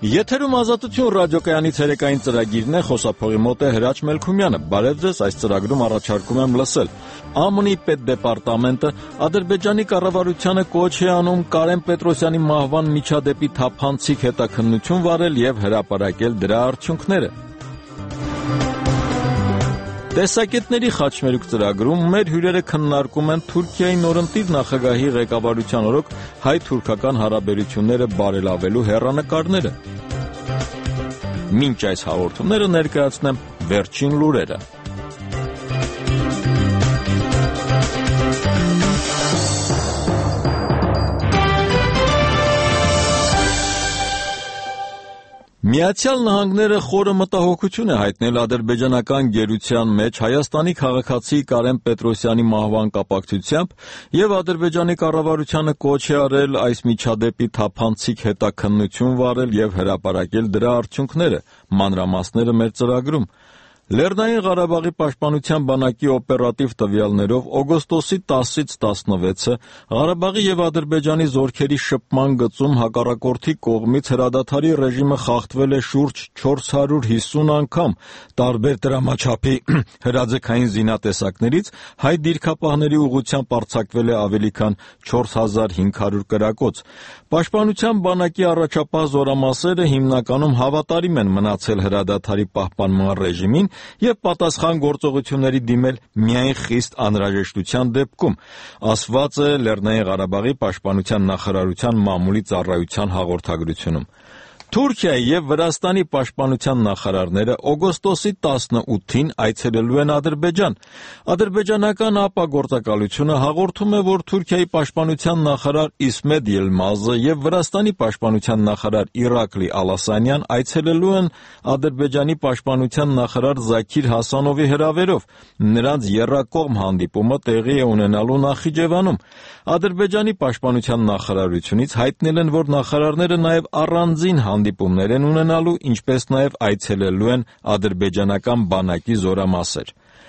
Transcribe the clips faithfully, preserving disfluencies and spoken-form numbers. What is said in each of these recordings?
Եթերում Ազատություն ռադիոկայանի ցերեկային ծրագիրն է, խոսափողի մոտ է Հրաչ Մելքումյանը։ Բարև ձեզ, այս ծրագրում առաջարկում եմ լսել։ ԱՄՆ-ի պետդեպարտամենտը Ադրբեջանի կառավարությանը կոչ է անում Կարեն Պետրոսյանի մահվան միջադեպի թափանցիկ հետաքննություն վարել եւ հրապարակել դրա արդյունքները։ Տեսակետների խաչմերուկ ծրագրում մեր հյուրերը քննարկում են Թուրքիայի նորընտիր նախագահի ղեկավարության օրոք հայ-թուրքական հարաբերությունները բարելավելու հեռանկարները։ Մինչ այս հաղորդումները ներկայացնեմ վերջին լուրերը։ Միացյալ Նահանգները խորը մտահոգություն է հայտնել ադրբեջանական գերության մեջ Հայաստանի քաղաքացի Կարեն Պետրոսյանի մահվան կապակցությամբ եւ Ադրբեջանի կառավարությանը կոչ է արել այս միջադեպի թափանցիկ հետաքննություն վարել եւ հրապարակել դրա արդյունքները։ Մանրամասները մեր ծրագրում։ Լեռնային Ղարաբաղի պաշտպանության բանակի օպերատիվ տվյալներով օգոստոսի տասից տասնվեցը Ղարաբաղի եւ Ադրբեջանի զորքերի շփման գծում հակառակորդի կողմից հրադադարի ռեժիմը խախտվել է շուրջ չորս հարյուր հիսուն անգամ, տարբեր դրամաչափի հրաձգային զինատեսակներից հայ դիրքապահների ուղղությամբ արձակվել է ավելի քան չորս հազար հինգ հարյուր կրակոց։ Պաշտպանության բանակի առաջապահ զորամասերը հիմնականում հավատարիմ են մնացել հրադադարի պահպանման ռեժիմին եւ պատասխան գործողությունների դիմել միայն խիստ անհրաժեշտության դեպքում, ասված է Լեռնային Ղարաբաղի պաշտպանության նախարարության մամուլի ծառայության հաղորդագրությունում։ Թուրքիայի եւ Վրաստանի պաշտպանության նախարարները օգոստոսի տասնութին այցելելու են Ադրբեջան։ Ադրբեջանական ԱՊԱ գործակալությունը հաղորդում է, որ Թուրքիայի պաշտպանության նախարար Իսմետ Ելմազը եւ Վրաստանի պաշտպանության նախարար Իրակլի Ալասանյան այցելելու են Ադրբեջանի պաշտպանության նախարար Զաքիր Հասանովի հրավերով։ Նրանց եռակողմ հանդիպումը տեղի է ունենալու Նախիջևանում։ Ադրբեջանի պաշտպանության նախարարությունից հայտնել են, որ նախարարները նաեւ առանձին հանդիպումներ են ունենալու, ինչպես նաև այցելելու են ադրբեջանական բանակի զորամասեր։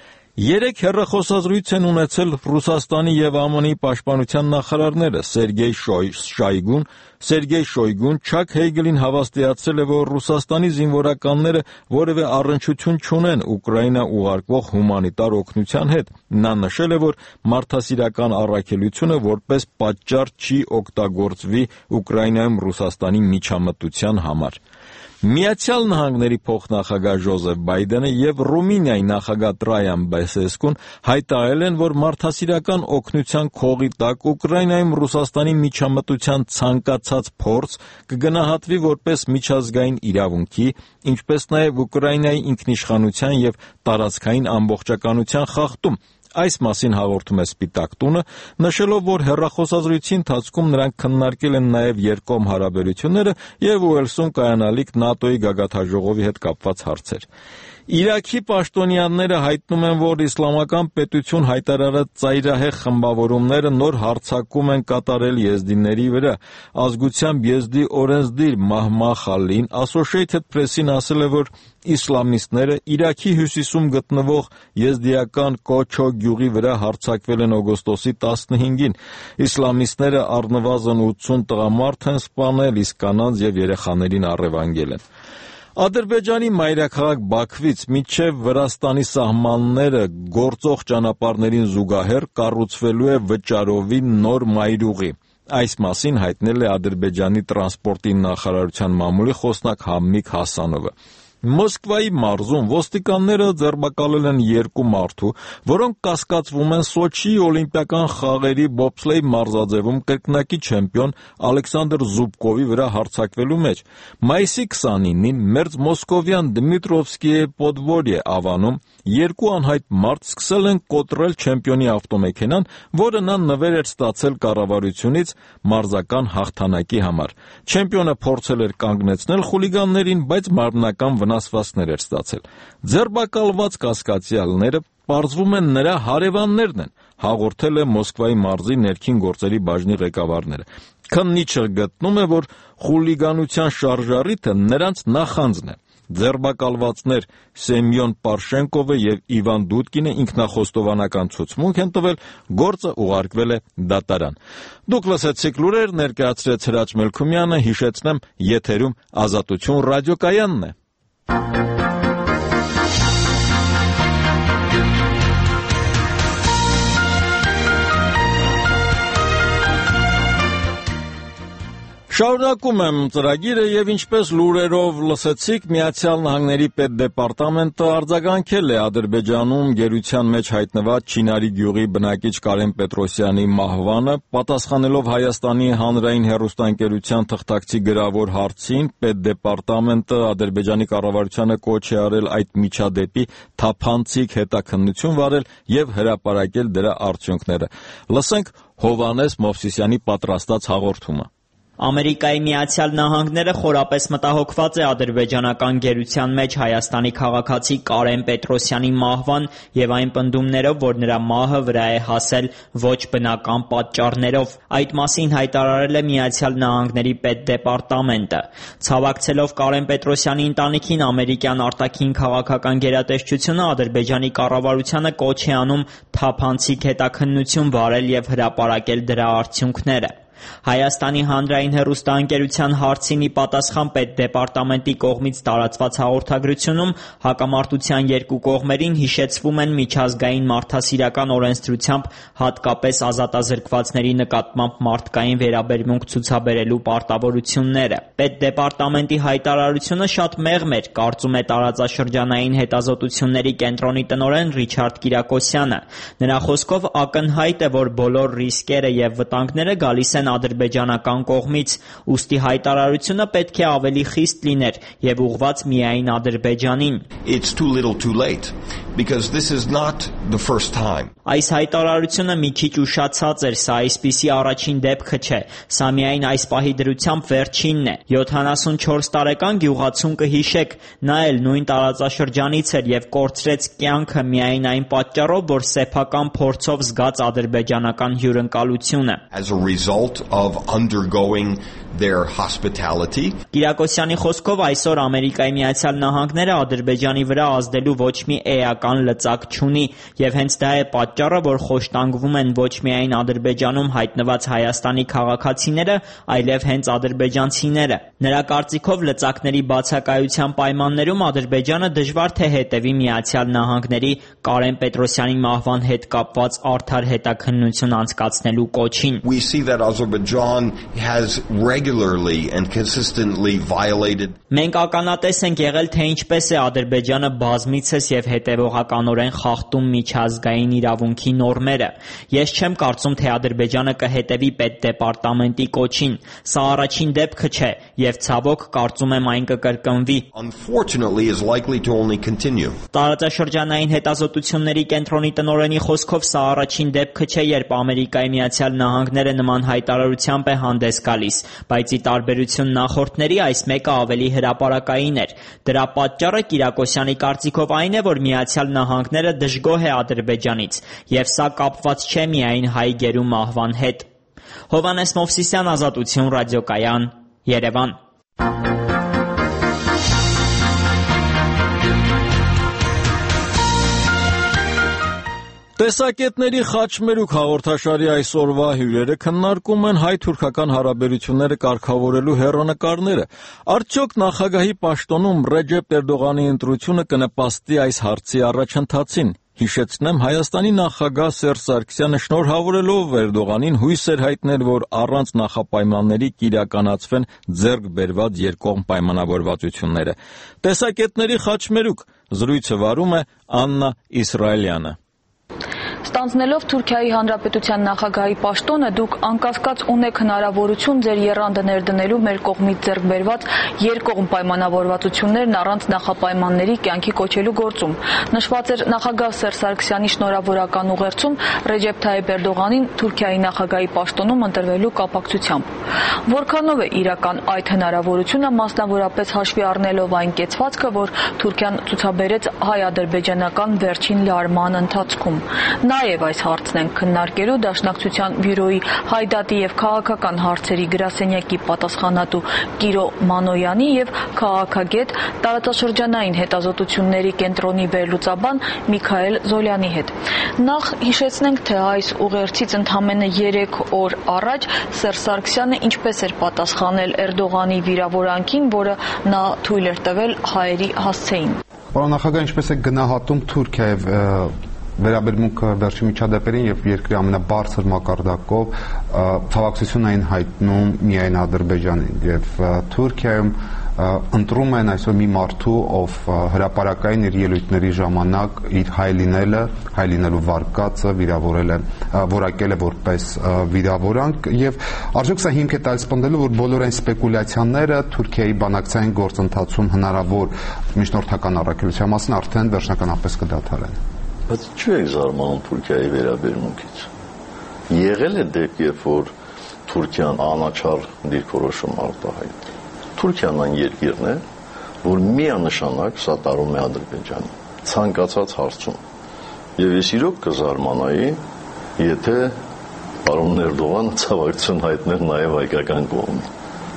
Երեք հեռախոսազրույց են ունեցել Ռուսաստանի եւ ԱՄՆ-ի պաշտպանության նախարարները։ Սերգեյ Շոյգուն, Սերգեյ Շոյգուն Չակ Հեյգելին հավաստիացրել է, որ Ռուսաստանի զինվորականները որևէ առնչություն չունեն Ուկրաինա ուղարկվող հումանիտար օգնության հետ։ Նա նշել է, որ մարդասիրական առաքելությունը որպես պատճառ չի օգտագործվի Ուկրաինայում Ռուսաստանի միջամտության համար։ Միացյալ Նահանգների փոխնախագահ Ջոզեֆ Բայդենը եւ Ռումինիայի նախագահ Տրայան Բեսեսկուն հայտարարել են, որ մարդասիրական օգնության քողի տակ Ուկրաինայում Ռուսաստանի միջամտության ցանկացած փորձ կգնահատվի որպես միջազգային իրավունքի, ինչպես նաև Ուկրաինայի ինքնիշխանության եւ տարածքային ամբողջականության խախտում։ Այս մասին հաղորդում է Սպիտակ տունը, նշելով, որ հեռախոսազրույցի ընթացքում նրանք քննարկել են նաև երկկողմ հարաբերությունները եւ Ուելսում կայանալիք ՆԱՏՕ-ի գագաթնաժողովի հետ կապված հարցեր։ Իրաքի պաշտոնյաները հայտնում են, որ իսլամական պետություն հայտարարած ծայրահեղ խմբավորումները նոր հարձակում են կատարել եզդիների վրա։ Ազգությամբ եզդի օրենսդիր Մահմա Խալին Associated Press-ին ասել է, որ իսլամիստները Իրաքի հյուսիսում գտնվող եզդիական Կոչո գյուղի վրա հարձակվել են օգոստոսի տասնհինգին։ Իսլամիստները առնվազն ութսուն տղամարդ են սպանել, իսկ կանանց եւ երեխաներին առևանգել են։ Ադրբեջանի մայրաքաղաք Բաքվից մինչև Վրաստանի սահմանները գործող ճանապարհներին զուգահեռ կառուցվելու է վճարովի նոր մայրուղի։ Այս մասին հայտնել է Ադրբեջանի տրանսպորտի նախարարության մամուլի խոսնակ Համիկ Հասանովը։ Մոսկվայի մարզում ոստիկանները ձերբակալել են երկու մարդու, որոնք կասկածվում են Սոչիի օլիմպիական խաղերի բոբսլեյ մարզաձևում կրկնակի չեմպիոն Ալեքսանդր Զուբկովի վրա հարձակվելու մեջ։ Մայիսի քսանինին մերձ մոսկովյան Դմիտրովսկիե Պոդվորիե ավանում երկու անհայտ մարդ սկսել են կոտրել չեմպիոնի ավտոմեքենան, որը նա նվեր էր ստացել կառավարությունից մարզական հաղթանակի համար։ Չեմպիոնը փորձել էր կանգնեցնել խուլիգաններին, բայց մարմնական վնասվածքներ էր ստացել։ Ձերբակալված կասկածյալները պարզվում են նրա հարևաններն են, հաղորդել է Մոսկվայի մարզի ներքին գործերի բաժնի ղեկավարները։ Քննիչը գտնում է, որ խուլիգանության շարժառիթը նրանց նախանձն է։ ձերբակալվածներ Սեմյոն Պարշենկովը եւ Իվան Դուդկինը ինքնախոստովանական ցուցմունք են տվել, գործը ուղարկվել է դատարան։ Դուք լսեցիք լուրեր, ներկայացրեց Հրաչ Մելքումյանը, հիշեցնեմ, եթերում Ազատություն ռադիոկայանն է։ Շարունակում եմ ծրագիրը եւ ինչպես լուրերով լսեցիք, Միացյալ Նահանգների պետդեպարտամենտը արձագանքել է Ադրբեջանում գերության մեջ հայտնված Չինարի գյուղի բնակիչ Կարեն Պետրոսյանի մահվանը, պատասխանելով Հայաստանի հանրային հեռուստաընկերության թղթակցի գրավոր հարցին, պետդեպարտամենտը Ադրբեջանի կառավարությանը կոչ է արել այդ միջադեպի թափանցիկ հետաքննություն վարել եւ հրապարակել դրա արդյունքները։ Լսենք Հովհաննես Մովսիսյանի պատրաստած հաղորդումը։ Ամերիկայի Միացյալ Նահանգները խորապես մտահոգված է ադրբեջանական գերության մեջ Հայաստանի քաղաքացի Կարեն Պետրոսյանի մահվան եւ այն պնդումներով, որ նրա մահը վրա է հասել ոչ բնական պատճառներով։ Այդ մասին հայտարարել է Միացյալ Նահանգների պետդեպարտամենտը։ Ցավակցելով Կարեն Պետրոսյանի ընտանիքին, ամերիկյան արտաքին քաղաքական գերատեսչությունը Ադրբեջանի կառավարությանը կոչ է անում թափանցիկ հետաքննություն վարել եւ հրապարակել դրա արդյունքները։ Հայաստանի հանրային հեռուստաընկերության հարցին ի պատասխան պետդեպարտամենտի կողմից տարածված հաղորդագրությունում հակամարտության երկու կողմերին հիշեցվում են միջազգային մարդասիրական օրենսդրությամբ հատկապես ազատազրկվածների նկատմամբ մարդկային վերաբերմունք ցուցաբերելու պարտավորությունները։ Պետդեպարտամենտի հայտարարությունը շատ մեղմ էր, կարծում է տարածաշրջանային հետազոտությունների կենտրոնի տնօրեն Ռիչարդ Կիրակոսյանը։ Նրա խոսքով ակնհայտ է, որ բոլոր ռիսկերը եւ վտանգները գալիս են ադրբեջանական կողմից, ուստի հայտարարությունը պետք է ավելի խիստ լիներ եւ ուղղված միայն Ադրբեջանին։ It's too little too late because this is not the first time. Այս հայտարարությունը մի քիչ ուշացած էր, սա այսպիսի առաջին դեպքը չէ, սա միայն այս պահի դրությամբ վերջինն է։ յոթանասունչորս տարեկան գյուղացուն կհիշեք, նա էլ նույն տարածաշրջանից էր եւ կորցրեց կյանքը միայն այն պատճառով, որ սեփական փորձով զգաց ադրբեջանական հյուրընկալությունը։ As a result of undergoing their hospitality. Կիրակոսյանի խոսքով այսօր Ամերիկայի Միացյալ Նահանգները Ադրբեջանի վրա ազդելու ոչ մի էական լծակ չունի եւ հենց դա է պատճառը, որ խոշտանգվում են ոչ միայն Ադրբեջանում հայտնված Հայաստանի քաղաքացիները, այլև հենց ադրբեջանցիները։ Նրա կարծիքով լծակների բացակայության պայմաններում Ադրբեջանը դժվար թե հետևի Միացյալ Նահանգների Կարեն Պետրոսյանի մահվան հետ կապված արդար հետաքննություն անցկացնելու կոչին։ We see that Azerbaijan has regularly and consistently violated. Մենք ականատես ենք եղել, թե ինչպես է Ադրբեջանը բազմիցս եւ հետեւողականորեն խախտում միջազգային իրավունքի նորմերը։ Ես չեմ կարծում, թե Ադրբեջանը կհետևի պետդեպարտամենտի կոչին։ Սա առաջին դեպքը չէ եւ ցավոք կարծում եմ այն կկրկնվի։ Unfortunately is likely to only continue. Տարածաշրջանային հետազոտությունների կենտրոնի տնօրենի խոսքով սա առաջին դեպքը չէ, երբ Ամերիկայի Միացյալ Նահանգները նման հայտարարությամբ է հանդես գալիս, բայց ի տարբերություն նախորդների այս մեկը ավելի հրապարակային էր։ Դրա պատճառը Կիրակոսյանի կարծիքով այն է, որ Միացյալ Նահանգները դժգոհ է Ադրբեջանից, եւ սա կապված չէ միայն հայ գերու մահվան հետ։ Հովհաննես Մովսիսյան, Ազատություն ռադիոկայան, Երևան։ Տեսակետների խաչմերուկ հաղորդաշարի այսօրվա հյուրերը քննարկում են հայ-թուրքական հարաբերությունները կարգավորելու հեռանկարները։ Արդյոք նախագահի պաշտոնում Ռեջեփ Էրդողանի ընտրությունը կնպաստի այս հարցի առաջընթացին։ Հիշեցնեմ, Հայաստանի նախագահ Սերժ Սարգսյանը շնորհավորելով Էրդողանին հույս էր հայտնել, որ առանց նախապայմանների կիրականացվեն ձեռք բերված երկկողմ պայմանավորվածությունները։ Տեսակետների խաչմերուկ զրույցը վարում է Աննա Իսրայելյանը։ Ստանձնելով Թուրքիայի Հանրապետության նախագահի պաշտոնը, դուք անկասկած ունեք հնարավորություն ձեր եռանդը ներդնելու մեր կողմից ձեռք բերված երկկողմ պայմանավորվածություններն առանց նախապայմանների կյանքի կոչելու գործում։ Նշված էր նախագահ Սերժ Սարգսյանի շնորհավորական ուղերձում Ռեջեփ Թայիփ Էրդողանին Թուրքիայի նախագահի պաշտոնում ընտրվելու կապակցությամբ։ Որքանով է իրական այդ հնարավորությունը, մասնավորապես հաշվի առնելով այն կեցվածքը, որ Թուրքիան ցուցաբերեց հայ-ադրբեջանական վերջին լարման ընթացքում։ Նաև այս հարցն են քննարկելու Դաշնակցության բյուրոյի հայդատի եւ քաղաքական հարցերի գրասենյակի պատասխանատու Կիրո Մանոյանի եւ քաղաքագետ տարածաշրջանային հետազոտությունների կենտրոնի վերլուծաբան Միքայել Զոլյանի հետ։ Նախ հիշեցնենք, թե այս ուղերձից ընդամենը երեք օր առաջ Սերժ Սարգսյանը ինչպես էր պատասխանել Էրդողանի վիրավորանքին, որը նա թույլ էր տվել հայերի հասցեին։ Պարոն նախագահ, ինչպես է գնահատում Թուրքիայի վերաբերմունքը վերջին միջադեպերին եւ երկրի ամենաբարձր մակարդակով ցավակցություն էին հայտնում միայն Ադրբեջանին եւ Թուրքիայում ընտրում են այսօր մի մարդու, ով հրապարակային իր ելույթների ժամանակ իր հայ լինելը, հայ լինելու վարկածը վիրավորել է, որակել է որպես վիրավորանք եւ արժեք սա հիմք է տալիս պնդելու, որ բոլոր այն սպեկուլյացիաները Թուրքիայի բանակցային գործընթացում հնարավոր միջնորդական առաքելության մասին արդեն վերջնականապես կդադարեն։ Բայց ինչու եք զարմանում Թուրքիայի վերաբերմունքից։ Եղել է դեպք, երբ որ Թուրքիան անաչառ դիրքորոշում արտահայտել։ Թուրքիան այն երկիրն է, որ միանշանակ սատարում է Ադրբեջանին ցանկացած հարցում։ Եվ ես իրոք կզարմանայի, եթե պարոն Էրդողանը ցավակցություն հայտներ նաև հայկական կողմին։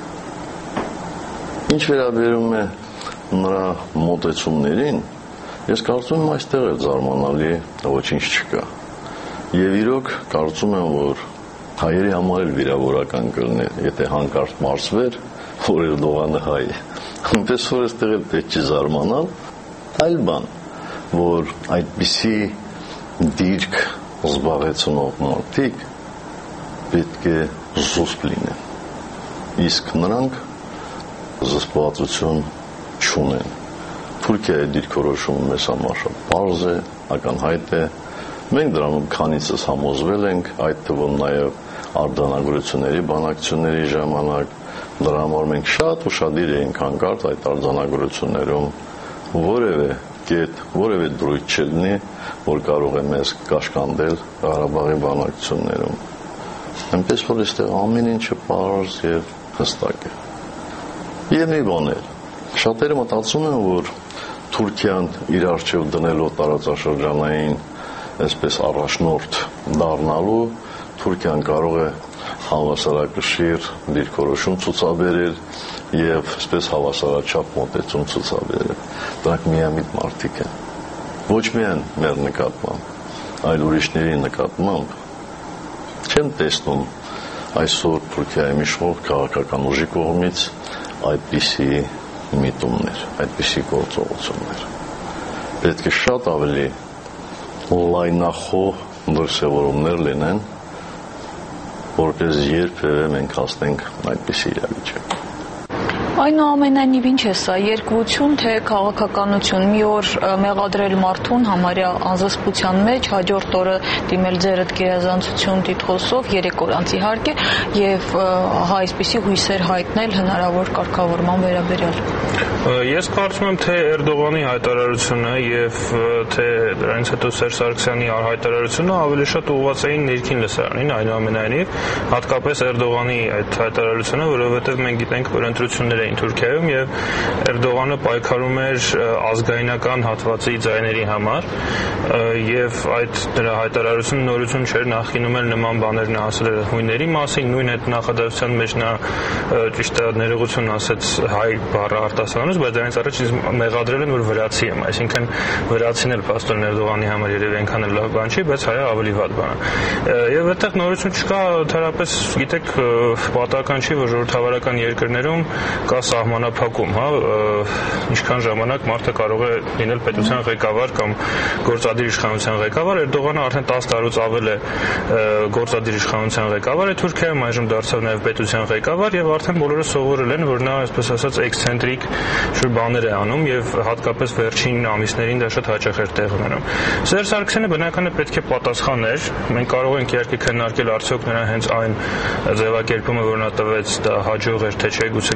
Ինչ վերաբերում է նրա մոտեցումներին, ես կարծում եմ այստեղ էլ զարմանալի ոչինչ չկա։ Եվ իրոք կարծում եմ, որ հայերի համար էլ վիրավորական կլներ, եթե հանկարծ մարսվեր, որ Էրդողանը հայ է։ Այնպես որ այստեղ էլ պետք չի զարմանալ, այլ բան, որ այդպիսի դիրք զբաղեցնող մարդիկ պետք է զուսպ լինեն, իսկ նրանք զսպվածություն չունեն։ Թուրքիայի դիրքորոշումը մեզ համար շատ պարզ է, ակնհայտ է, մենք դրանում քանիցս համոզվել ենք, այդ թվում նաև արձանագրությունների բանակցությունների ժամանակ, դրա համար մենք շատ ուշադիր էինք հանկարծ այդ արձանագրություններում որևէ կետ, որևէ դրույթ չլինի, որ կարող է մեզ կաշկանդել Ղարաբաղի բանակցություններում։ Այնպես որ այստեղ ամեն ինչը պարզ եւ հստակ է։ Եվ մի բան էլ, շատերը մտածում են, որ Թուրքիան իր առջև դնելով տարածաշրջանային այսպես առաջնորդ դառնալու, Թուրքիան կարող է հավասարակշիռ դիրքորոշում ցուցաբերել եւ այսպես հավասարաչափ մոտեցում ցուցաբերել։ Դրանք միամիտ մարդիկ են։ Ոչ միայն մեր նկատմամբ, այլ ուրիշների նկատմամբ չեմ տեսնում այսօր Թուրքիայի իշխող քաղաքական ուժի կողմից այդպիսի միտումներ, այդպիսի գործողություններ։ Պետք է շատ ավելի լայնախոհ դրսևորումներ լինեն, որպես երբևէ մենք հասնենք այդպիսի իրավիճակի։ Այնուամենայնիվ ինչ է սա, երկվություն թե քաղաքականություն, մի օր մեղադրել մարդուն համարյա անզսպության մեջ, հաջորդ օրը դիմել ձերդ գերազանցություն տիտղոսով, երեք օր անց իհարկե, եւ այսպիսի հույսեր հայտնել հնարավոր կարգավորման վերաբերյալ։ Ես կարծում եմ, թե Էրդողանի հայտարարությունը եւ թե դրանից հետո Սերժ Սարգսյանի հայտարարությունը ավելի շատ ուղղված էին ներքին լսարանին, այնուամենայնիվ, հատկապես Էրդողանի այդ հայտարարությունը, որովհետեւ մենք գիտենք, որ ընտրություններ էին Թուրքիայում եւ Էրդողանը պայքարում էր ազգայնական հատվածի ձայների համար եւ այդ նրա հայտարարությունը նորություն չէր, նախինում էր նման բաներ նա ասել էր հույների մասին, նույն այդ նախադասության մեջ նա ճիշտ է ներողություն ասեց հայ բառը արտասանուց, բայց դրանից առաջ մեղադրել են, որ վրացի եմ, այսինքն վրացին էլ Պաստոր Էրդողանի համար երևի այնքան էլ լավ բան չի, բայց հայը ավելի վատ բան է։ Եվ այդտեղ նորություն չկա, թերապես գիտեք, պատահական չի, որ ժողովրդավարական երկրներում կա սահմանափակում, հա, ինչքան ժամանակ մարդը կարող է լինել պետության ղեկավար կամ գործադիր իշխանության ղեկավար։ Էրդողանը արդեն տասը տարուց ավել է գործադիր իշխանության ղեկավար է Թուրքիայում, այժմ դարձավ նաև պետության ղեկավար եւ արդեն բոլորը սովորել են, որ նա, այսպես ասած, էքսցենտրիկ շուտ բաներ է անում եւ հատկապես վերջին ամիսներին դա շատ հաճախ էր տեղ ունենում։ Սերժ Սարգսյանը բնական է պետք է պատասխաներ։ Մենք կարող ենք իհարկե քննարկել արդյոք նրա հենց այն ձևակերպումը, որ նա տվեց, դա հաջող էր թե չէ, գուցե կարելի էր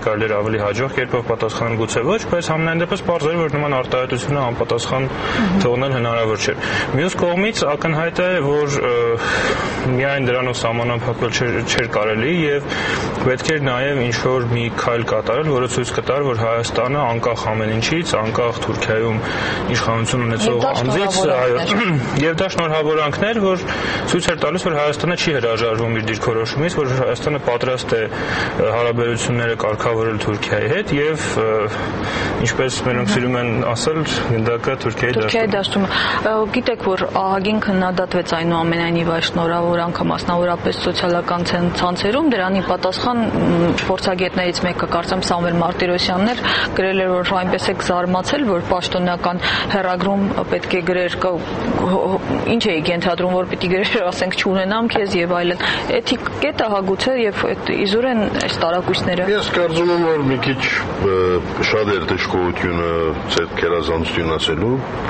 ավելի հաջող կերպով պատասխանել գուցե ոչ, բայց համենայն դեպս պարզ էր, որ նման արտահայտությունը անպատասխան թողնել հնարավոր չէ։ Մյուս կողմից ակնհայտ է, որ միայն դրանով սահմանափակվել չէր կարելի եւ պետք էր նաեւ ինչ-որ մի քայլ կատարել, որը ցույց կտար, որ Հայաստանը անկախ ամեն ինչից, անկախ Թուրքիայում իշխանություն ունեցող անձից, եւ դա շնորհավորանքներ, որ ցույց էր տալիս, որ Հայաստանը չի հրաժարվում իր դիրքորոշումից, որ Հայաստանը պատրաստ է հարաբերությունները կարգավորել Թուրքիայի հետ եւ ինչպես մենակ սիրում են ասել, գնդակը Թուրքիայի դաշտում։ Թուրքիայի դաշտում։ Գիտեք, որ ահագին քննադատվեց այնուամենայնիվ այս շնորհավորանքը մասնավորապես սոցիալական ցանցերում, դրանի պատասխան փորձագետներից մեկը, կարծեմ Սամվել Մարտիրոսյանն էր, գրել էր, որ այնպես է զարմացել, որ պաշտոնական հեռագրում պետք է գրեր, ինչ էի ենթադրում, որ պիտի գրեր, ասենք չունենամ քեզ եւ այլն։ Էթիկ կետը հագուցե եւ այդ իզուր են այս տարակույցները։ Ես կարծում եմ, որ մի քիչ շատ էր դժգոհությունը ցետ քերազանցություն ասելու,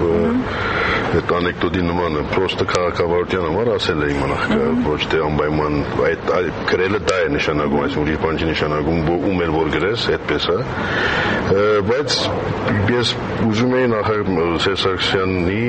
այդ անեկդոտի նմանը, պրոստը քաղաքավարության համար ասել է իմ նախկա, ոչ թե անպայման այդ գրելը դա է նշանակում, այս ուրիշ բան չի նշանակում, ում էլ որ գրես, այդպես է, բայց ես ուզում էի նախ Սերժ Սարգսյանի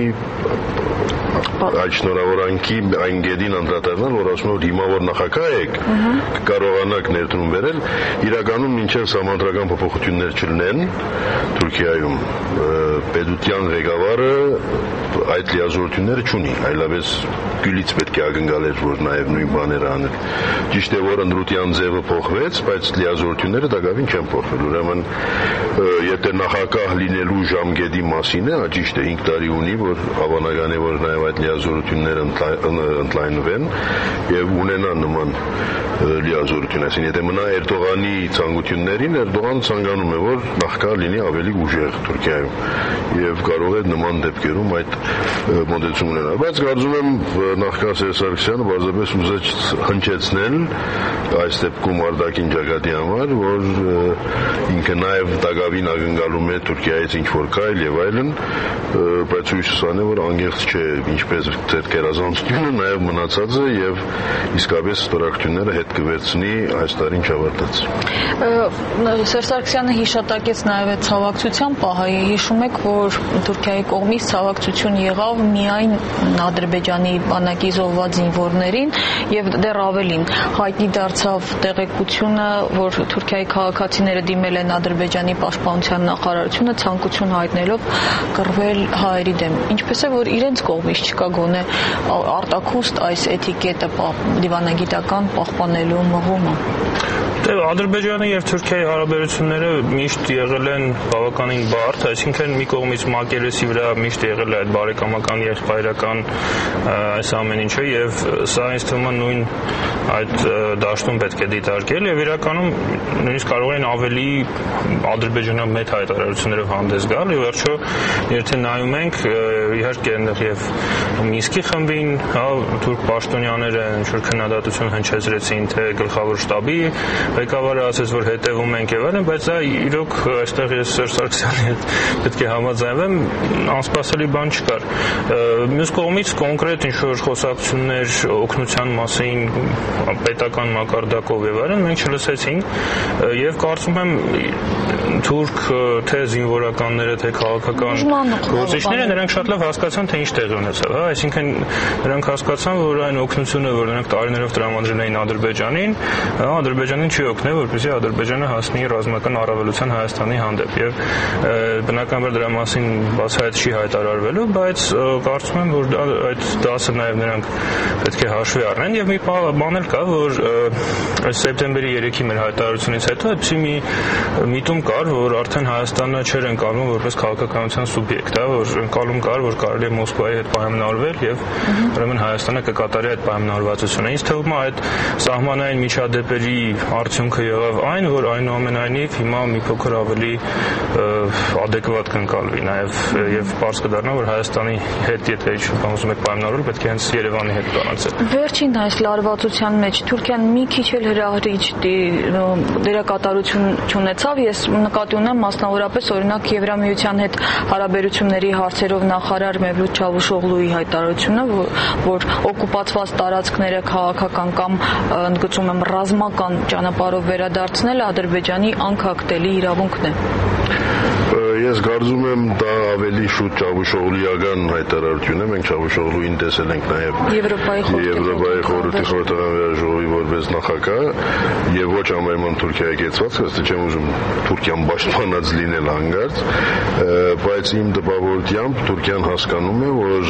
այդ շնորհավորանքի այն գեդին անդրադառնալ, որ ասում է, որ հիմա որ նախագահ եք, կարողանաք ներդրում բերել, իրականում մինչև սահմանադրական փոփոխություններ չլինեն Թուրքիայում, պետության ղեկավարը այդ լիազորությունները չունի, այլապես գյուլից պետք է ակնկալեր, որ նաև նույն բաները անել։ Ճիշտ է, որ ընդրության ձևը փոխվեց, բայց լիազորությունները դակավին չեն փոխվել։ Ուրեմն, եթե նախագահ լինելու ժամկետի մասին է, ճիշտ է, հինգ տարի ունի, որ հավանական է, որ նաև այդ լիազորությունները ընդլայնվեն եւ ունենան նման լիազորություն, այսինքն եթե մնա Էրդողանի ցանկություններին, Էրդողանը ցանկանում է, որ նախագահ լինի ավելի ուժեղ Թուրքիայում եւ կարող է նման դեպքերում այդ մոդեցում ունենալ, բայց կարծում եմ նախագահ Սերժ Սարգսյանը բարձրապես ուզեց հնչեցնել այս դեպքում արտաքին ճակատի համար, որ ինքը նաեւ դակավին ակնկալում է Թուրքիայից ինչ-որ քայլ եւ այլն, բայց հույսս անե, որ անգերց չէ, ինչպես ձեր կերազանցությունը նաեւ մնացած է եւ իսկապես ստորակցությունները հետ կվերցնի այս տարին չավարտած։ Սերժ Սարգսյանը հիշատակեց նաեւ այդ ցավակցության պահը, հիշում եք, որ Թուրքիայի կողմից ցավակցություն եղավ միայն Ադրբեջանի բանակի զոհված զինվորներին եւ դեռ ավելին հայտնի դարձավ տեղեկությունը, որ Թուրքիայի քաղաքացիները դիմել են Ադրբեջանի պաշտպանության նախարարությունը ցանկություն հայտնելով կռվել հայերի դեմ։ Ինչպես է, որ իրենց կողմից չկա գոնե արտաքուստ այս էթիկետը դիվանագիտական պահպանելու մղումը։ Ադրբեջանի եւ Թուրքիայի հարաբերությունները միշտ եղել են բավականին բարդ, այսինքն մի կողմից մակերեսի վրա միշտ եղել է այդ բարեկամական եղբայրական այս ամեն ինչը եւ սա ինձ թվում է նույն այդ դաշտում պետք է դիտարկել եւ իրականում նույնիսկ կարող են ավելի ադրբեջանամետ հայտարարություններով հանդես գալ եւ վերջո եթե նայում ենք իհարկե այնտեղ եւ Մինսկի խմբին, հա, թուրք պաշտոնյաները ինչ-որ քննադատություն հնչեցրեցին, թե գլխավոր շտաբի ղեկավարը ասաց, որ հետևում ենք եւ այլն, բայց դա իրոք այստեղ ես Սերժ Սարգսյանի հետ պետք է համաձայնվեմ, անսպասելի բան չկար։ Մյուս կողմից կոնկրետ ինչ-որ խոսակցություններ օգնության մասին պետական մակարդակով եւ այլն մենք չլսեցինք եւ կարծում եմ թուրք թե զինվորականները թե քաղաքական գործիչները նրանք շատ լավ հասկացան թե ինչ տեղի ունեցավ, հա, այսինքն նրանք հասկացան, որ այն օգնությունը, որ նրանք տարիներով տրամադրել էին Ադրբեջանին, հա, Ադրբեջանին չի օգնե, որպեսզի Ադրբեջանը հասնի ռազմական առավելության Հայաստանի հանդեպ եւ բնականաբար դրա մասին բացահայտ չի հայտարարվելու, բայց կարծում եմ, որ այդ դասը նաեւ նրանք պետք է հաշվի առնեն եւ մի բան էլ կա, որ այս սեպտեմբերի երեքի մեր հայտարարությունից հետո այդպիսի մի միտում կար, որ արդեն Հայաստանը չէր ընկալվում որպես քաղաքականության սուբյեկտ, հա, որ ընկալում կար, որ կարելի է Մոսկվայի հետ պայմանավորվել եւ ուրեմն Հայաստանը կկատարի այդ պայմանավորվածությունը։ Ինձ թվում է այդ սահմանային միջադեպերի արդյունքը եղավ այն, որ այնուամենայնիվ հիմա մի փոքր ավելի adekvat կընկալվի նաեւ եւ բարձ կդառնա, որ Հայաստանի հետ եթե ինչ-որ ուզում եք պայմանավորել, պետք է հենց Երևանի հետ կանցել։ Վերջին այս լարվածության մեջ Թուրքիան մի քիչ էլ հրահրիչ դերակատարություն չունեցավ, ես նկատի ունեմ մասնավորապես օրինակ Եվրամիության հետ հարաբերությունների հարցերով նախարար նախարար Մևլութ Չավուշօղլուի հայտարարությունը, որ օկուպացված տարածքները քաղաքական կամ ընդգծում եմ ռազմական ճանապարհով վերադարձնելը Ադրբեջանի անքակտելի իրավունքն է։ Ես կարծում եմ դա ավելի շուտ Չավուշօղլուիական հայտարարություն է, մենք Չավուշօղլուին տեսել ենք նաև Եվրոպայի խորհրդի խորհրդարանական ժողովի որպես նախագահ եւ ոչ ամենայն Թուրքիայի կեցված, ըստ չեմ ուզում Թուրքիան պաշտպանած լինել հանգարց, բայց իմ տպավորությամբ Թուրքիան հասկանում է, որ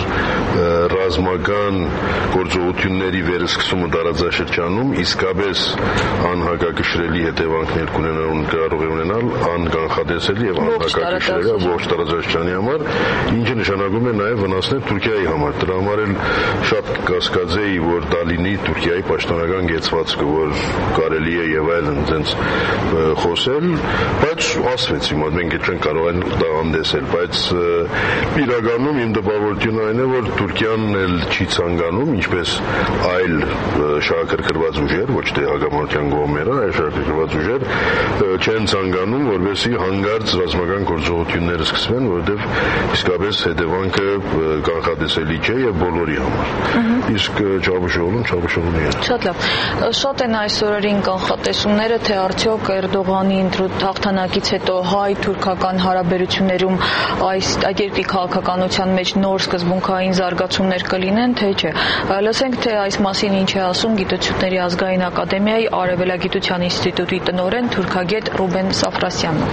ռազմական գործողությունների վերսկսումը տարածաշրջանում իսկապես անհագակշռելի հետևանքներ կունենան, կարող է ունենալ անկանխատեսելի եւ անհագակշռելի ողջ տարածաշրջանի համար, ինչը նշանակում է նաեւ վնասներ Թուրքիայի համար։ Դրա համար էլ շատ կասկածեի, որ դա լինի Թուրքիայի պաշտոնական կեցվածքը, որ կարելի է եւ այլն այնպես խոսել, բայց ասվեց հիմա մենք չենք կարող այն դաղանդեսել, բայց իրականում իմ տպավորությունը այն է, որ Թուրքիան էլ չի ցանկանում, ինչպես այլ շահագրգռված ուժեր, ոչ թե հակամարտության կողմերը, այլ շահագրգռված ուժեր չեն ցանկանում, որովհետեւ հանգարց ռազմական գործողություններ սկսվեն, որովհետեւ իսկապես հետևանքը կանխատեսելի չէ եւ բոլորի համար։ Իսկ Չավուշօղլուն Չավուշօղլուն է։ Շատ լավ։ Շատ են այս օրերին կանխատեսումները, թե արդյոք Էրդողանի հաղթանակից հետո հայ-թուրքական հարաբերություններում այս այդ երկրի քաղաքականության մեջ նոր սկզբունքային զարգացումներ կլինեն, թե չէ։ Լսենք, թե այս մասին ինչ է ասում Գիտությունների ազգային ակադեմիայի Արևելագիտության ինստիտուտի տնօրեն թուրքագետ Ռուբեն Սաֆրասյանը։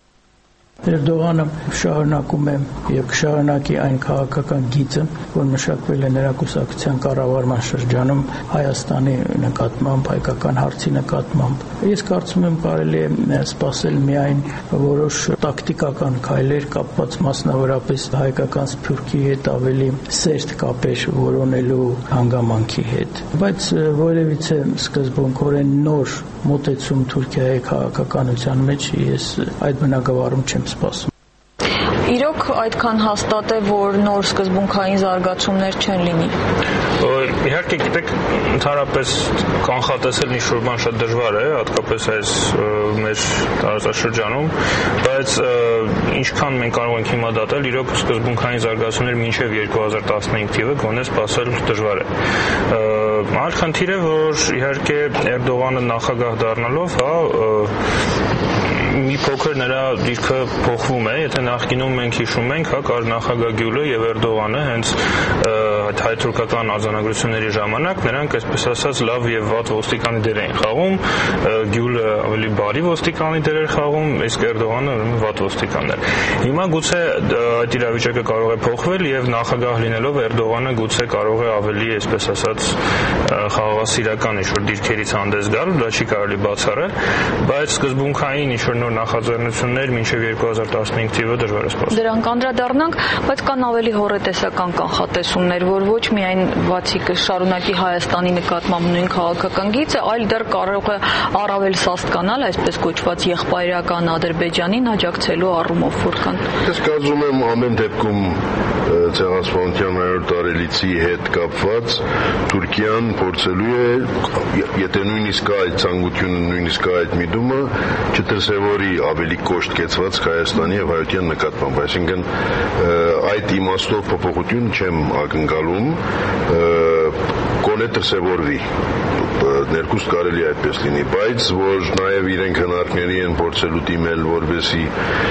Էրդողանը շարունակում է եւ կշարունակի այն քաղաքական գիծը, որ մշակվել է նրա կուսակցության կառավարման շրջանում Հայաստանի նկատմամբ, հայկական հարցի նկատմամբ։ Ես կարծում եմ կարելի է սպասել միայն որոշ տակտիկական քայլեր կապված մասնավորապես հայկական սփյուռքի հետ ավելի սերտ կապեր որոնելու հանգամանքի հետ։ Բայց որևիցե սկզբունքորեն նոր մոտեցում Թուրքիայի քաղաքականության մեջ ես այդ բնագավառում չեմ սպասում։ Իրոք այդքան հաստատ է, որ նոր սկզբունքային զարգացումներ չեն լինի։ Իհարկե, գիտեք, ընդհանրապես կանխատեսել ինչ-որ բան շատ դժվար է, հատկապես այս մեր տարածաշրջանում, բայց ինչքան մենք կարող ենք հիմա դատել, իրոք սկզբունքային զարգացումներ մինչև երկու հազար տասնհինգ թիվը գոնե սպասել դժվար է։ Այլ խնդիր է, որ իհարկե Էրդողանը նախագահ դառնալով, հա, մի փոքր նրա դիրքը փոխվում է, եթե նախկինում մենք հիշում ենք, հա, կար նախագահ Գյուլը եւ Էրդողանը հենց հայ-թուրքական արձանագրությունների ժամանակ նրանք այսպես ասած լավ եւ վատ ոստիկանի դեր էին խաղում, Գյուլը ավելի բարի ոստիկանի դեր էր խաղում, իսկ Էրդողանը վատ ոստիկանն էր։ Հիմա գուցե այդ իրավիճակը կարող է փոխվել եւ նախագահ լինելով Էրդողանը գուցե կարող է ավելի, այսպես ասած, խաղաղասիրական ինչ-որ դիրքերից հանդես գալ, դա չի կարելի բացառել, բայց սկզբունքային ինչ-որ նոր նախաձեռնություններ մինչև երկու հազար տասնհինգ թիվը դժվար է սպասել։ Դրանք անդրադառնանք, բայց կան ավելի հոռետեսական կանխատեսումներ, որ ոչ միայն բացի կշարունակի Հայաստանի նկատմամբ նույն քաղաքական գիծը, այլ դեռ կարող է առավել սաստկանալ, այսպես կոչված եղբայրական Ադրբեջանին աջակցելու առումով որքան։ Ես կարծում եմ ամեն դեպքում ցեղասպանության հարյուր տարելիցի հետ կապված Թուրքիան փորձելու է, եթե նույնիսկ այդ ցանկությունը, նույնիսկ այդ միտումը չդրսևորի ավելի կոշտ կեցված Հայաստանի եւ հայության նկատմամբ, այսինքն այդ իմաստով փոփոխություն չեմ ակնկալում, կոնե դրսևորվի ներկուստ կարելի այդպես լինի, բայց որ նաև իրենք հնարքների են փորձելու դիմել, որովհետեւ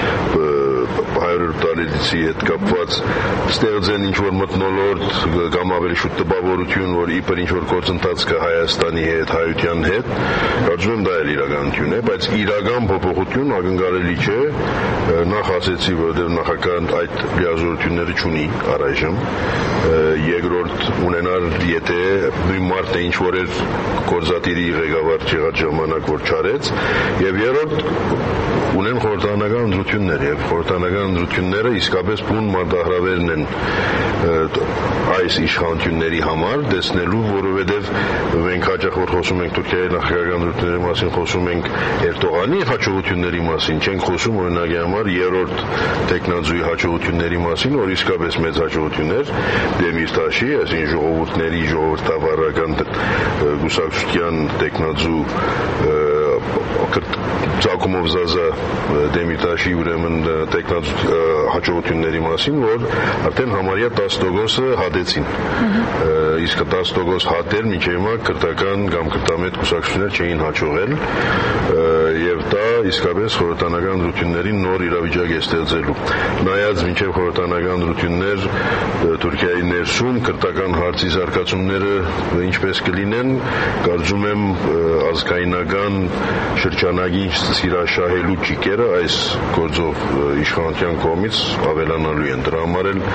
հարյուր տարելիցի հետ կապված ստեղծեն ինչ-որ մթնոլորտ կամ ավելի շուտ տպավորություն, որ իբր ինչ-որ գործընթաց կա Հայաստանի հետ, հայության հետ, կարծում եմ դա էլ իրականություն է, բայց իրական փոփոխություն ակնկալելի չէ, նախ ասեցի, որովհետև նախագահն այդ լիազորությունները չունի առայժմ, երկրորդ ունենալ, եթե նույն մարդը ինչ-որ էր գործադիրի ղեկավար եղած ժամանակ, որ չարեց, եւ երրորդ ունեն խորհրդարանական ընտրություններ եւ խորհրդարանական ընտրությունները իսկապես բուն մարտահրավերն են այս իշխանությունների համար տեսնելու, որովհետեւ մենք հաճախ որ խոսում ենք Թուրքիայի նախագահական ընտրությունների մասին, խոսում ենք Էրդողանի հաջողությունների մասին, չենք խոսում օրինակի համար երրորդ տեխնազուի հաջողությունների մասին, որ իսկապես մեծ հաջողություններ Դեմիրտաշի, այսինքն ժողովուրդների ժողովրդավարական գուսակցության տեխնազու Ակումով Զազա Դեմիրտաշի ուրեմն տեխնաց հաջողությունների մասին, որ արդեն համարյա տասը տոկոսը հատեցին։ Իսկ տասը տոկոս հատել մինչև հիմա քրտական կամ քրտամետ կուսակցություններ չէին հաջողել, եւ դա իսկապես խորհրդանական ընտրություններին նոր իրավիճակ է ստեղծելու։ Նայած մինչև խորհրդանական ընտրություններ Թուրքիայի ներսում քրտական հարցի զարգացումները ինչպես կլինեն, կարծում եմ ազգայնական շրջանագին սիրաշահելու ճիկերը այս գործով իշխանության կողմից ավելանալու են։ Դրա համար էլ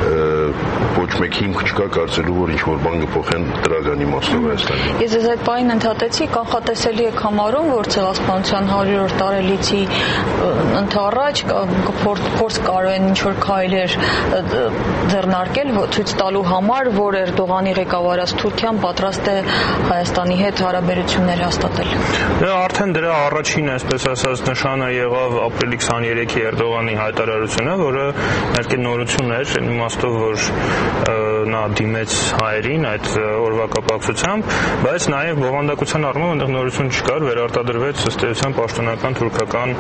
ոչ մեկ հիմք չկա կարծելու, որ ինչ-որ բան կփոխեն դրական իմաստով Հայաստանում։ Ես ձեզ այդ բանին ընդհատեցի, կանխատեսելի եք համարում, որ Ցեղասպանության հարյուրորդ տարելիցի ընդառաջ փորձ կարող են ինչ-որ քայլեր ձեռնարկել ցույց տալու համար, որ Էրդողանի ղեկավարած Թուրքիան պատրաստ է Հայաստանի հետ հարաբերություններ հաստատել։ Դա արդեն դրա առաջին, այսպես ասած, նշանը եղավ ապրիլի քսաներեքի Էրդողանի հայտարարությունը, որը իհարկե նորություն էր, այն իմաստով, որ նա դիմեց հայերին այդ օրվա կապակցությամբ, բայց նաև բովանդակության առումով այնտեղ նորություն չկար, վերարտադրվեց ըստ էության պաշտոնական թուրքական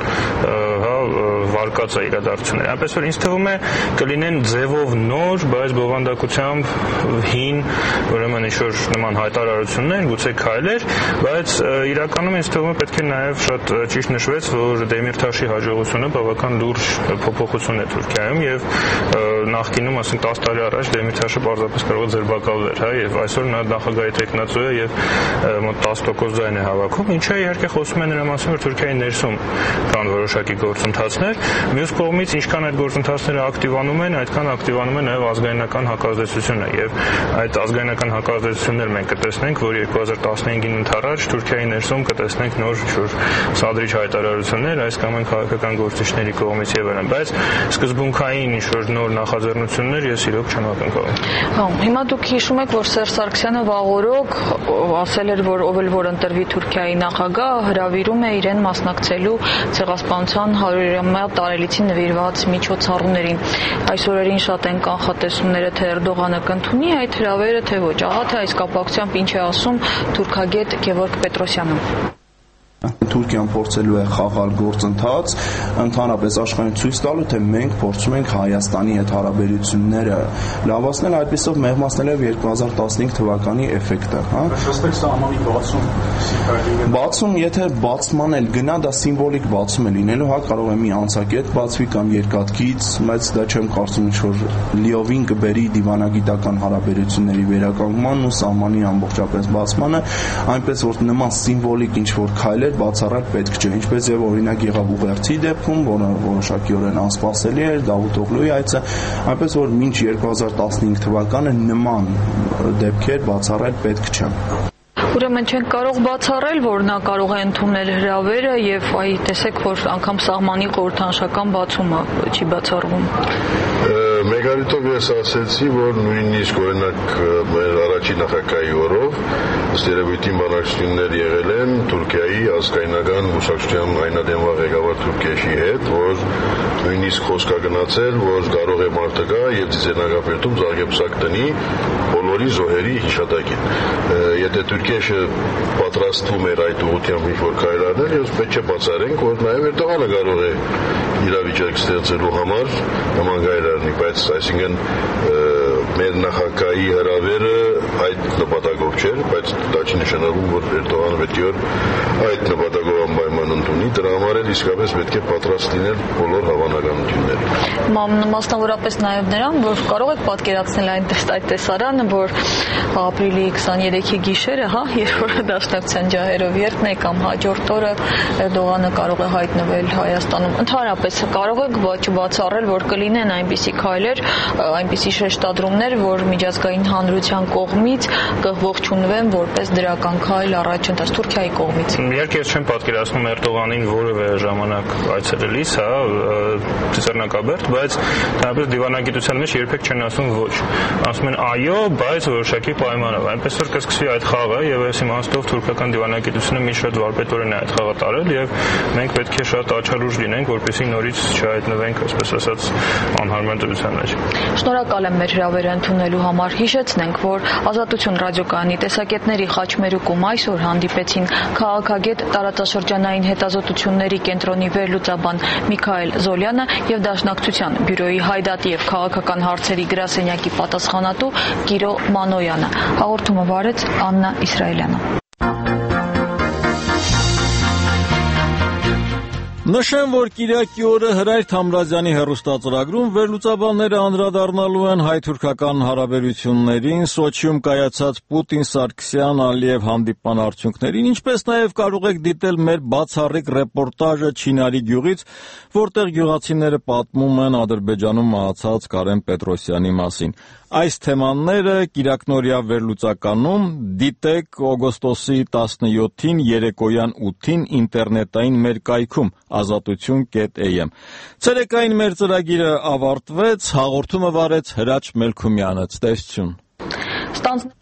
հա վարկած է իրադարձությունները։ Այնպես որ ինձ թվում է կլինեն ձևով նոր, բայց բովանդակությամբ հին, ուրեմն ինչ-որ նման հայտարարություններ, գուցե քայլեր, բայց իրականում ինձ թվում է պետք է նաև շատ ճիշտ նշվեց, որ Դեմիրտաշի հաջողությունը բավական լուրջ փոփոխություն է Թուրքիայում եւ նախկինում, ասենք տասը տարի առաջ Դեմիրտաշը պարզապես կարող է ձերբակալվել, հա, եւ այսօր նա նախագահի տեխնացու է եւ մոտ տասը տոկոս ձայն է հավաքում, ինչը իհարկե խոսում է նրա մասին, որ Թուրքիայի ներսում կան որոշակի գործընթացներ, մյուս կողմից ինչքան այդ գործընթացները ակտիվանում են, այդքան ակտիվանում է նաեւ ազգայնական հակազդեցությունը եւ այդ ազգայնական հակազդեցությունները մենք կտեսնենք, որ երկու հազար տասնհինգին ընդառաջ Թուրքիայի ներսում կտեսնենք նոր ինչ-որ սադրիչ հայտարարություններ այս կամ այն քաղաքական գործիչների կողմից եւ այլն, բայց սկզբունքային ինչ-որ նոր նախաձեռնություններ ես իրոք չեմ ակնկալում։ Հա, հիմա դուք հիշում եք, որ Սերժ Սարգսյանը վաղօրոք ասել էր, որ ով էլ որ ընտրվի Թուրքիայի նախագահ, հրավիրում է իրեն մասնակցելու Ցեղասպանության հարյուրամյա տարելիցին նվիրված միջոցառումներին։ Այս օրերին շատ են կանխատեսումները, թե Էրդողանը կընդունի այդ հրավերը, թե ոչ։ Ահա թե այս կապակցությամբ ինչ է ասում թուրքագետ Գևորգ Պետրոսյանը։ Թուրքիան փորձելու է խաղալ գործընթաց, ընդհանրապես աշխարհին ցույց տալու, թե մենք փորձում ենք Հայաստանի հետ հարաբերությունները լավացնել, այդպիսով մեղմացնելով երկու հազար տասնհինգ թվականի էֆեկտը, հա։ Ասենք սահմանի բացում։ Բացում, եթե բացման էլ գնա, դա սիմվոլիկ բացում է լինելու, հա, կարող է մի անցակետ բացվի կամ երկաթգիծ, բայց դա չեմ կարծում ինչ-որ լիովին կբերի դիվանագիտական հարաբերությունների վերականգնման ու սահմանի ամբողջապես բացմանը, այնպես որ նման սիմվոլիկ ինչ-որ քայլեր բացառել պետք չէ, ինչպես եւ օրինակ եղավ Ուղերձի դեպքում, որը որոշակիորեն անսպասելի էր, Դավութ Օղլուի այցը, այնպես որ մինչ երկու հազար տասնհինգ թվականը նման դեպքեր բացառել պետք չէ։ Ուրեմն չենք կարող բացառել, որ նա կարող է ընդունել հրավերը եւ այ տեսեք, որ անգամ սահմանի խորհրդանշական բացումը չի բացառվում։ Մեգարիտով ես ասեցի, որ նույնիսկ օրինակ մեր առաջին նախագահի օրով ըստ երևույթին բանակցություններ եղել են Թուրքիայի ազգայնական կուսակցության այնադեմվա ղեկավար Թուրքիայի հետ, որ նույնիսկ խոսք է գնացել, որ կարող է մարդը գա եւ Ծիծեռնագապերտում զարգեպսակ տնի բոլորի զոհերի հիշատակին։ Եթե Թուրքիան պատրաստվում էր այդ ուղղությամբ ինչ-որ քայլ անել, ես պետք է բացառենք, որ նաեւ Էրդողանը կարող է իրավիճակ ստեղծելու համար նման քայլ առնի, բայց այսինքն մեր նախագահի հրավերը այդ նպատակով չէր, բայց դա չի նշանակում, որ Էրդողանը պետք է այդ նպատակով անպայման ընդունի, դրա համար էլ իսկապես պետք է պատրաստ լինել բոլոր հավանականությունները։ Մասնավորապես նաև նրան, որ կարող եք պատկերացնել այն այդ տեսարանը, որ ապրիլի քսաներեքի գիշերը, հա, երբ որ դաշնակցության ջահերով երթն է կամ հաջորդ օրը Էրդողանը կարող է հայտնվել Հայաստանում։ Ընդհանրապես կարող եք բացառել, որ կլինեն այնպիսի քայլեր, այնպիսի շեշտադրումներ, որ միջազգային հանրության կողմից կողջունվեն որպես դրական քայլ առաջընթաց Թուրքիայի կողմից։ Իհարկե ես չեմ պատկերացնում Էրդողանին որևէ ժամանակ այցելելիս, հա, Ծիծեռնակաբերդ, բայց դրանպես դիվանագիտության մեջ երբեք չեն ասում ոչ։ Ասում են այո, բայց որոշակի պայմանով։ Այնպես որ կսկսվի այդ խաղը եւ այս իմաստով թուրքական դիվանագիտությունը մի շատ վարպետորեն է այդ խաղը տարել եւ մենք պետք է շատ աչալուրջ լինենք, որպեսզի նորից չհայտնվենք, այսպես ասած, անհարմար դրության մեջ։ Շնորհակալ եմ մեր հրավերը ընդունելու համար։ Հիշեցնենք, որ Ազատություն ռադիոկայանի տեսակետների խաչմերուկում այսօր հանդիպեցին քաղաքագետ, տարածաշրջանային ազգային հետազոտությունների կենտրոնի վերլուծաբան Միքայել Զոլյանը եւ Դաշնակցության բյուրոյի հայդատի եւ քաղաքական հարցերի գրասենյակի պատասխանատու Կիրո Մանոյանը։ Հաղորդումը վարեց Աննա Իսրայելյանը։ Նշեմ, որ Կիրակի օրը Հրայր Թամրազյանի հեռուստածրագրում վերլուծաբանները անդրադառնալու են հայ-թուրքական հարաբերություններին, Սոչիում կայացած Պուտին-Սարգսյան-Ալիև հանդիպման արդյունքներին, ինչպես նաև կարող եք դիտել մեր բացառիկ ռեպորտաժը Չինարի գյուղից, որտեղ գյուղացիները պատմում են Ադրբեջանում մահացած Կարեն Պետրոսյանի մասին։ Այս թեմաները Կիրակնորյա վերլուծականում դիտեք օգոստոսի տասնյոթին երեկոյան ութին ինտերնետային մեր կայքում ազատություն կետ էյ էմ։ Ցերեկային մեր ծրագիրը ավարտվեց, հաղորդումը վարեց Հրաչ Մելքումյանը։ Ցտեսություն։